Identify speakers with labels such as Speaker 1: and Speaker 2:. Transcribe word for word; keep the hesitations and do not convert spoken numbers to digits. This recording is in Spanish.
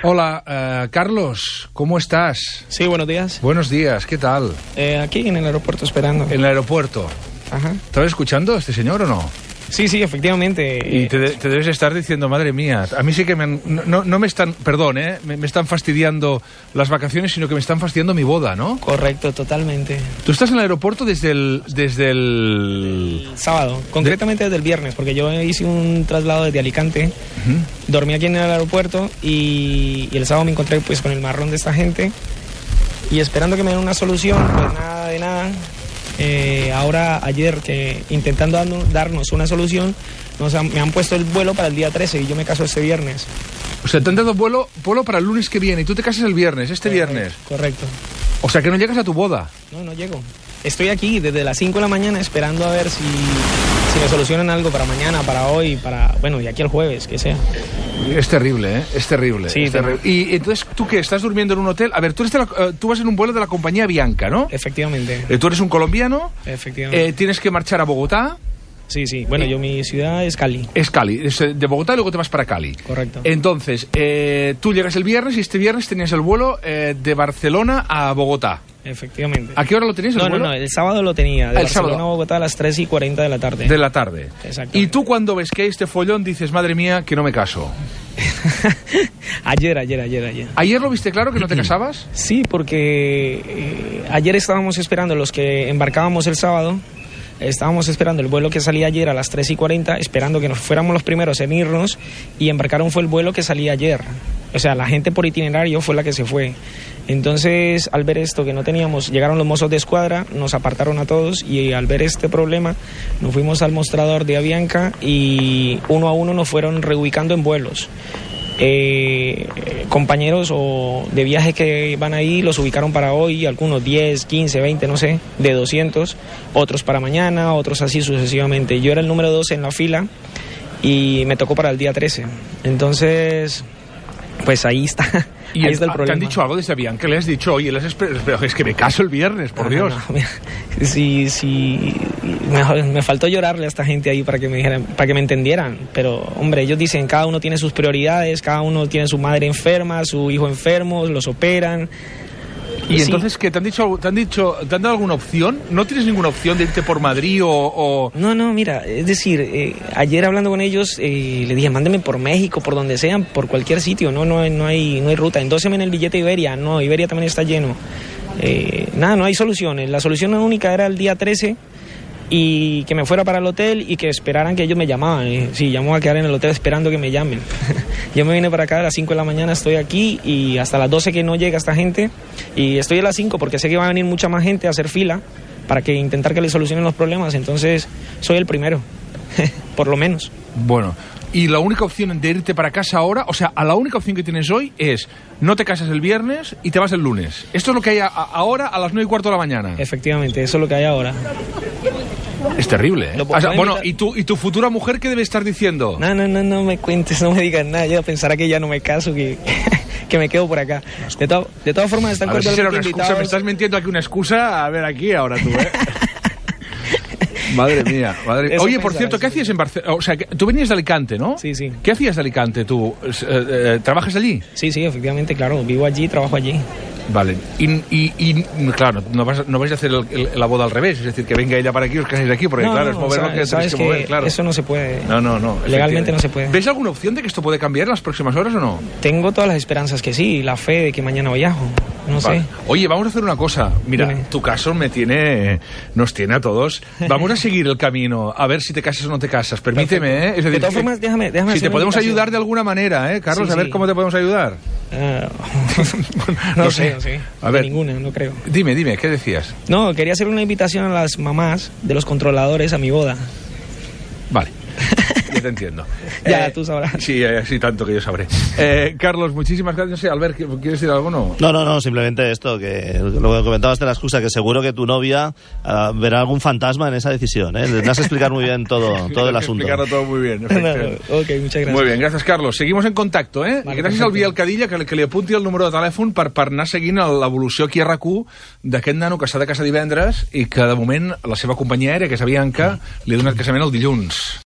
Speaker 1: Hola, uh, Carlos, ¿cómo estás?
Speaker 2: Sí, buenos días.
Speaker 1: Buenos días, ¿qué tal?
Speaker 2: Eh, aquí en el aeropuerto esperando.
Speaker 1: En el aeropuerto.
Speaker 2: Ajá.
Speaker 1: ¿Estás escuchando a este señor o no?
Speaker 2: Sí, sí, efectivamente.
Speaker 1: Y te, de, te debes estar diciendo, madre mía, a mí sí que me, no, no me están, perdón, ¿eh? me, me están fastidiando las vacaciones, sino que me están fastidiando mi boda, ¿no?
Speaker 2: Correcto, totalmente.
Speaker 1: Tú estás en el aeropuerto desde el... Desde el...
Speaker 2: el sábado, concretamente de... desde el viernes, porque yo hice un traslado desde Alicante, uh-huh. dormí aquí en el aeropuerto y, y el sábado me encontré pues con el marrón de esta gente y esperando que me den una solución, pues nada de nada. Eh, ahora, ayer, que intentando darnos una solución, nos han, me han puesto el vuelo para el día trece y yo me caso este viernes.
Speaker 1: O sea, te han dado vuelo, vuelo para el lunes que viene y tú te casas el viernes, este
Speaker 2: Correcto,
Speaker 1: viernes.
Speaker 2: Correcto.
Speaker 1: O sea, que no llegas a tu boda.
Speaker 2: No, no llego. Estoy aquí desde las cinco de la mañana esperando a ver si, si me solucionan algo para mañana, para hoy, para... Bueno, y aquí el jueves, que sea.
Speaker 1: Es terrible, ¿eh? Es terrible.
Speaker 2: Sí,
Speaker 1: es terrible. Y entonces, ¿tú qué? ¿Estás durmiendo en un hotel? A ver, tú, eres de la, uh, tú vas en un vuelo de la compañía Avianca, ¿no?
Speaker 2: Efectivamente.
Speaker 1: Eh, tú eres un colombiano.
Speaker 2: Efectivamente.
Speaker 1: Eh, tienes que marchar a Bogotá.
Speaker 2: Sí, sí. Bueno, yo mi ciudad es Cali.
Speaker 1: Es Cali. Es de Bogotá y luego te vas para Cali.
Speaker 2: Correcto.
Speaker 1: Entonces, eh, tú llegas el viernes y este viernes tenías el vuelo eh, de Barcelona a Bogotá.
Speaker 2: Efectivamente.
Speaker 1: ¿A qué hora lo tenías el
Speaker 2: no,
Speaker 1: vuelo?
Speaker 2: No, no, el sábado lo tenía. De
Speaker 1: el
Speaker 2: Barcelona
Speaker 1: sábado.
Speaker 2: a Bogotá a las tres y cuarenta de la tarde.
Speaker 1: De la tarde.
Speaker 2: Exacto.
Speaker 1: Y tú cuando ves que hay este follón dices, madre mía, que no me caso.
Speaker 2: ayer, ayer, ayer, ayer.
Speaker 1: ¿Ayer lo viste claro que no te casabas?
Speaker 2: Sí, porque eh, ayer estábamos esperando los que embarcábamos el sábado. Estábamos esperando el vuelo que salía ayer a las tres y cuarenta, esperando que nos fuéramos los primeros en irnos, y embarcaron fue el vuelo que salía ayer. O sea, la gente por itinerario fue la que se fue. Entonces, al ver esto, que no teníamos, llegaron los mozos de escuadra, nos apartaron a todos, y al ver este problema, nos fuimos al mostrador de Avianca y uno a uno nos fueron reubicando en vuelos. Eh, compañeros o de viaje que van ahí los ubicaron para hoy, algunos diez, quince, veinte, no sé, de doscientos, otros para mañana, otros así sucesivamente. Yo era el número doce en la fila y me tocó para el día trece. Entonces, pues ahí está.
Speaker 1: ¿Y
Speaker 2: ahí está el problema.
Speaker 1: ¿Te han dicho algo desde Avianca? ¿Le has dicho, oye, les esper- es que me caso el viernes, por
Speaker 2: no,
Speaker 1: Dios?
Speaker 2: No, no, sí, sí, me, me faltó llorarle a esta gente ahí para que me dijeran, para que me entendieran. Pero, hombre, ellos dicen, cada uno tiene sus prioridades, cada uno tiene su madre enferma, su hijo enfermo, los operan.
Speaker 1: ¿Y
Speaker 2: sí.
Speaker 1: entonces qué? ¿Te han dicho, te han dicho, te han dado alguna opción? ¿No tienes ninguna opción de irte por Madrid o...? o...
Speaker 2: No, no, mira, es decir, eh, ayer hablando con ellos, eh, le dije, mándenme por México, por donde sean, por cualquier sitio, no, no, no hay, no hay ruta. Endóseme en el billete Iberia, no, Iberia también está lleno. Eh, nada, no hay soluciones. La solución única era el día trece y que me fuera para el hotel y que esperaran que ellos me llamaban. Eh, sí, yo me voy a quedar en el hotel esperando que me llamen. Yo me vine para acá a las cinco de la mañana, estoy aquí y hasta las doce que no llega esta gente. Y estoy a las cinco porque sé que va a venir mucha más gente a hacer fila para que intentar que les solucionen los problemas. Entonces, soy el primero, por lo menos.
Speaker 1: Bueno, y la única opción de irte para casa ahora, o sea, a la única opción que tienes hoy es no te casas el viernes y te vas el lunes. Esto es lo que hay a, a, ahora a las nueve y cuarto de la mañana.
Speaker 2: Efectivamente, eso es lo que hay ahora.
Speaker 1: Es terrible, ¿eh? O sea, bueno, ¿y tu, ¿y tu futura mujer qué debe estar diciendo?
Speaker 2: No, no, no, no me cuentes, no me digas nada. Ella pensará que ya no me caso, que, que me quedo por acá. De, to, de todas formas, están
Speaker 1: cordialmente si
Speaker 2: invitados.
Speaker 1: Excusa, me estás mintiendo aquí una excusa. A ver, aquí ahora tú, ¿eh? Madre mía, madre mía. Oye, por cierto, ¿qué hacías en Barcelona? O sea, tú venías de Alicante, ¿no?
Speaker 2: Sí, sí.
Speaker 1: ¿Qué hacías de Alicante tú? Eh, eh, ¿Trabajas allí?
Speaker 2: Sí, sí, efectivamente, claro. Vivo allí, trabajo allí.
Speaker 1: Vale. Y, y, y claro, no vais, no vais a hacer el, el, la boda al revés, es decir, que venga ella para aquí y os caséis aquí, porque
Speaker 2: no,
Speaker 1: claro,
Speaker 2: no,
Speaker 1: es mover
Speaker 2: o sea,
Speaker 1: lo que tenéis que,
Speaker 2: que
Speaker 1: mover, claro.
Speaker 2: Eso no se puede.
Speaker 1: No, no, no.
Speaker 2: Legalmente no se puede.
Speaker 1: ¿Ves alguna opción de que esto puede cambiar en las próximas horas o no?
Speaker 2: Tengo todas las esperanzas que sí, la fe de que mañana viajo. No vale. sé.
Speaker 1: Oye, vamos a hacer una cosa. Mira,
Speaker 2: Dime.
Speaker 1: Tu caso me tiene, nos tiene a todos. Vamos a seguir el camino, a ver si te casas o no te casas. Permíteme, ¿eh? Es decir,
Speaker 2: de todas formas, déjame, déjame
Speaker 1: si te podemos
Speaker 2: invitación.
Speaker 1: ayudar de alguna manera, ¿eh, Carlos?
Speaker 2: Sí,
Speaker 1: a ver
Speaker 2: sí.
Speaker 1: cómo te podemos ayudar.
Speaker 2: Uh, no, no sé, sé, no sé.
Speaker 1: A ver,
Speaker 2: de ninguna, no creo.
Speaker 1: Dime, dime, ¿qué decías?
Speaker 2: No, quería hacer una invitación a las mamás de los controladores a mi boda.
Speaker 1: Vale. Ya te entiendo.
Speaker 2: Ya,
Speaker 1: eh,
Speaker 2: tú sabrás.
Speaker 1: Sí, eh, sí, tanto que yo sabré. Eh, Carlos, muchísimas gracias. No sé, Albert, ¿quieres decir algo no?
Speaker 3: No, no, no, simplemente esto, que lo que comentabas de la excusa, que seguro que tu novia uh, verá algún fantasma en esa decisión, ¿eh? Le vas a explicar muy bien todo, todo el asunto.
Speaker 1: Explicarlo todo muy bien.
Speaker 2: No, no, ok, muchas gracias.
Speaker 1: Muy bien, gràcies, Carlos. Seguimos en contacte, eh?
Speaker 2: Vale,
Speaker 1: gràcies al Biel Cadilla, que, que li apunti el número de telèfon per, per anar seguint l'evolució aquí a RAC u d'aquest nano que s'ha de casar divendres i que, de moment, la seva companyia aèria, que és Avianca, li ha donat casament el dilluns.